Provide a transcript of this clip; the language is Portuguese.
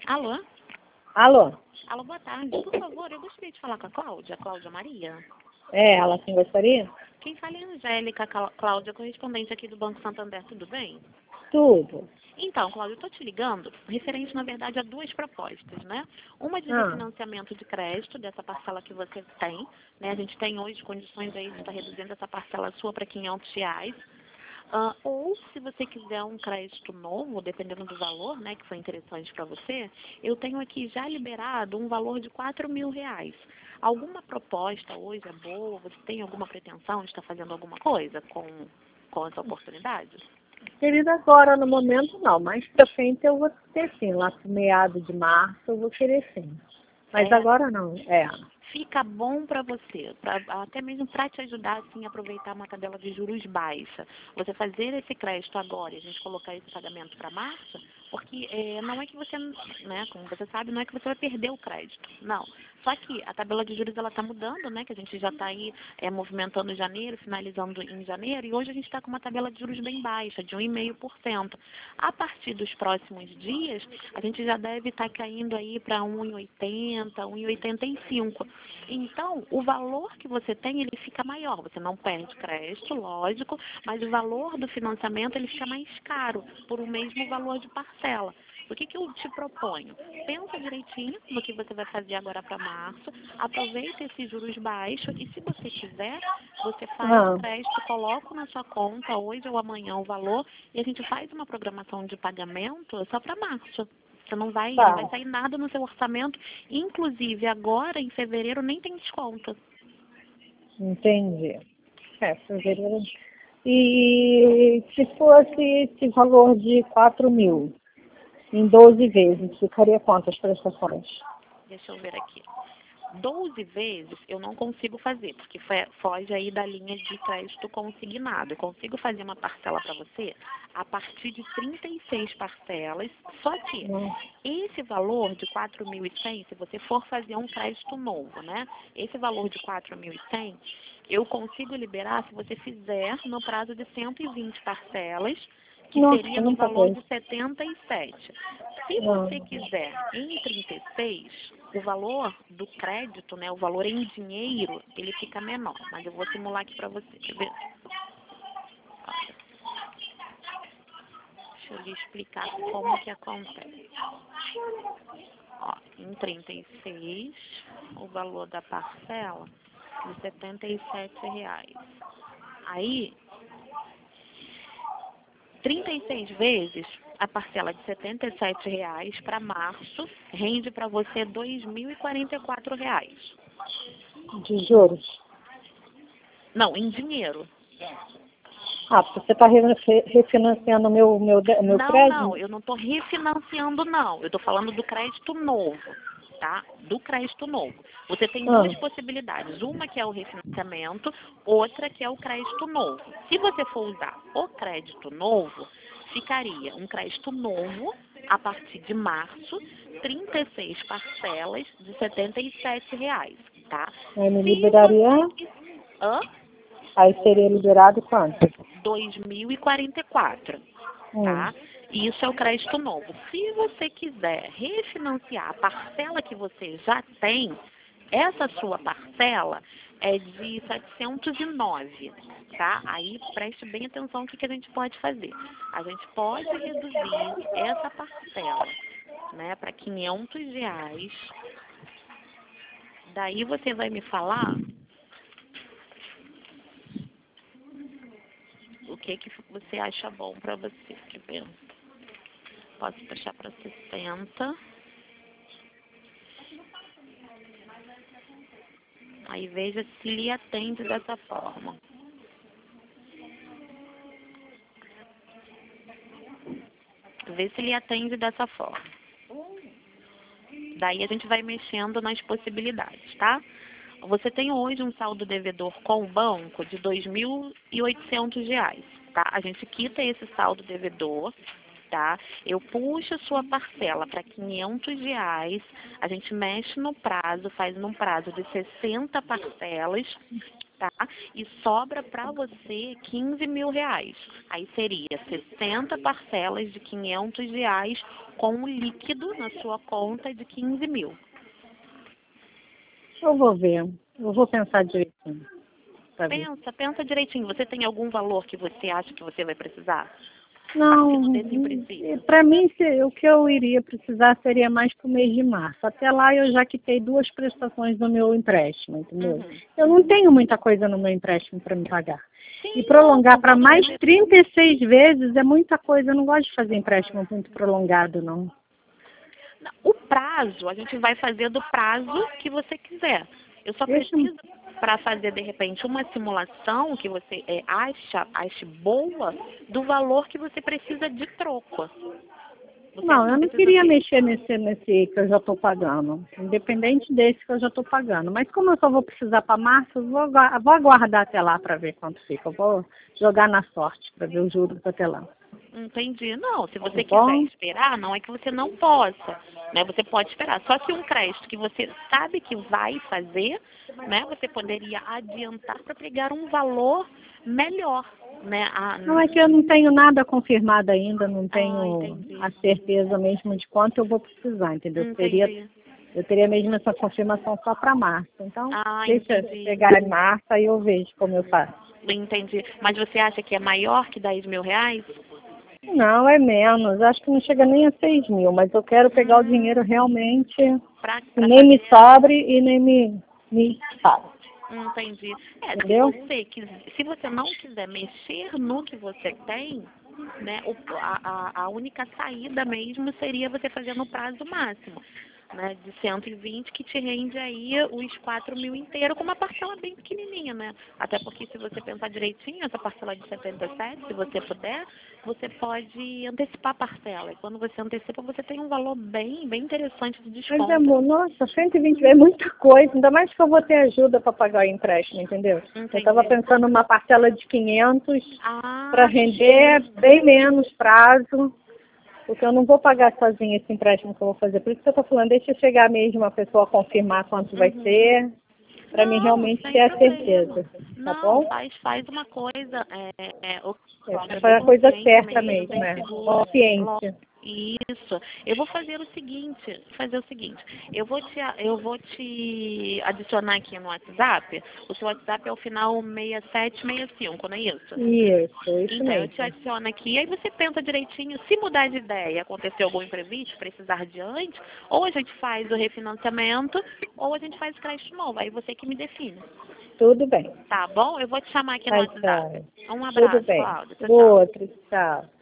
Alô? Alô? Alô, boa tarde. Por favor, eu gostaria de falar com a Cláudia Maria. É, ela sim gostaria? Quem fala é a Angélica Cláudia, correspondente aqui do Banco Santander, tudo bem? Tudo. Então, Cláudia, eu estou te ligando referente, na verdade, a duas propostas, né? Uma de Ah, refinanciamento de crédito, dessa parcela que você tem, né? A gente tem hoje condições aí de estar reduzindo essa parcela sua para R$ 500. Ou, se você quiser um crédito novo, dependendo do valor, né, que foi interessante para você, eu tenho aqui já liberado um valor de R$ 4.000. Alguma proposta hoje é boa? Você tem alguma pretensão de estar fazendo alguma coisa com essa oportunidade? querida, agora no momento não, mas pra frente eu vou ter sim, lá pro meado de março eu vou querer sim. Mas É, agora não, fica bom para você, até mesmo para te ajudar assim, a aproveitar uma tabela de juros baixa. Você fazer esse crédito agora e a gente colocar esse pagamento para março, porque não é que você, né, como você sabe, não é que você vai perder o crédito, não. Só que a tabela de juros ela está mudando, né, que a gente já está aí movimentando em janeiro, finalizando em janeiro, e hoje a gente está com uma tabela de juros bem baixa, de 1,5%. A partir dos próximos dias, a gente já deve estar caindo aí para 1,80, 1,85. Então, o valor que você tem, ele fica maior. Você não perde crédito, lógico, mas o valor do financiamento, ele fica mais caro, por o mesmo valor de parcela. O que eu te proponho? Pensa direitinho no que você vai fazer agora para março, aproveita esses juros baixos e, se você quiser, você faz o ah. crédito, coloca na sua conta hoje ou amanhã o valor e a gente faz uma programação de pagamento só para março. Você não vai Tá, sair nada no seu orçamento. Inclusive, agora, em fevereiro, nem tem desconto. entendi. Fevereiro. E se fosse esse valor de 4.000 em 12 vezes, ficaria quantas prestações? Deixa eu ver aqui. 12 vezes eu não consigo fazer, porque foge aí da linha de crédito consignado. Eu consigo fazer uma parcela para você a partir de 36 parcelas, só que Hum. esse valor de 4.100, se você for fazer um crédito novo, né? Esse valor de 4.100, eu consigo liberar se você fizer no prazo de 120 parcelas, que seria Nossa, no muita valor coisa. de 77. Se Não. você quiser em 36, o valor do crédito, né, o valor em dinheiro, ele fica menor. Mas eu vou simular aqui para você. Quer ver? Olha, deixa eu lhe explicar como que acontece. Ó, em 36, o valor da parcela de R$ 77. Aí, 36 vezes a parcela de R$ 77 para março rende para você R$ 2.044. De juros. Não, em dinheiro. Ah, porque você está refinanciando o meu Não, crédito? eu não estou refinanciando, não. Eu estou falando do crédito novo, tá? Do crédito novo. Você tem Ah, duas possibilidades. Uma que é o refinanciamento, outra que é o crédito novo. Se você for usar o crédito novo, ficaria um crédito novo a partir de março, 36 parcelas de R$ 77, tá? aí me Se você liberaria, quiser... Hã? aí seria liberado quanto? 2.044, Hum. tá? Isso é o crédito novo. Se você quiser refinanciar a parcela que você já tem, essa sua parcela é de 709, tá? Aí preste bem atenção o que a gente pode fazer. A gente pode reduzir essa parcela, né, para R$ 500. Daí você vai me falar o que você acha bom para você. Quer ver? Posso deixar para 60. Aí veja se lhe atende dessa forma. Vê se lhe atende dessa forma. Daí a gente vai mexendo nas possibilidades, tá? Você tem hoje um saldo devedor com o banco de R$ 2.800, tá? A gente quita esse saldo devedor, tá? Eu puxo a sua parcela para R$ 500, a gente mexe no prazo, faz num prazo de 60 parcelas, tá? E sobra para você 15 mil reais. Aí seria 60 parcelas de 500 reais com um líquido na sua conta de 15 mil. Eu vou ver. Eu vou pensar direitinho. Pra ver. Pensa direitinho. Você tem algum valor que você acha que você vai precisar? Não, Desse princípio. para mim o que eu iria precisar seria mais para o mês de março. Até lá eu já quitei 2 prestações do meu empréstimo, entendeu? Eu não tenho muita coisa no meu empréstimo para me pagar. Sim, E prolongar para mais 36 vezes é muita coisa. Eu não gosto de fazer empréstimo muito prolongado, não. O prazo, a gente vai fazer do prazo que você quiser. Eu só preciso, para fazer, de repente, uma simulação que você ache boa do valor que você precisa de troco. Não, eu não queria mexer nesse que eu já estou pagando, independente desse que eu já estou pagando. Mas como eu só vou precisar para março, eu vou aguardar até lá para ver quanto fica. Eu vou jogar na sorte para ver os juros até lá. Entendi. Não, se você quiser esperar, não é que você não possa, né? Você pode esperar. Só que um crédito que você sabe que vai fazer, né? Você poderia adiantar para pegar um valor melhor, né? Não, é que eu não tenho nada confirmado ainda, não tenho a certeza mesmo de quanto eu vou precisar, entendeu? Eu teria mesmo essa confirmação só para março. Então, deixa chegar em março, aí eu vejo como eu faço. Entendi. Mas você acha que é maior que 10 mil reais? Não, é menos. Acho que não chega nem a 6 mil, mas eu quero pegar o dinheiro realmente que nem me sobre e nem me falte. Entendi. Entendeu? Se você não quiser mexer no que você tem, né, a única saída mesmo seria você fazer no prazo máximo, né, de 120, que te rende aí os 4 mil inteiro com uma parcela bem pequenininha, né? Até porque se você pensar direitinho, essa parcela de 77, se você puder, você pode antecipar a parcela. E quando você antecipa, você tem um valor bem interessante de desconto. Mas, amor, nossa, 120 é muita coisa, ainda mais que eu vou ter ajuda para pagar o empréstimo, entendeu? Entendi. Eu estava pensando numa parcela de 500 para render bem menos prazo, porque eu não vou pagar sozinha esse empréstimo que eu vou fazer. Por isso que eu estou falando, deixa chegar mesmo a pessoa confirmar quanto vai ser, para mim realmente ter a certeza. Tá bom? Faz uma coisa, Foi a coisa certa mesmo, consciente. Isso. Eu vou fazer o seguinte, eu vou te adicionar aqui no WhatsApp. O seu WhatsApp é o final 6765, não é isso? Isso então, mesmo. eu te adiciono aqui, aí você pensa direitinho, se mudar de ideia, acontecer algum imprevisto, precisar de antes, ou a gente faz o refinanciamento, ou a gente faz crédito novo, aí você que me define. Tudo bem. Tá bom? Eu vou te chamar aqui no WhatsApp. Um Tudo abraço, bem. Cláudia. Outro, tchau.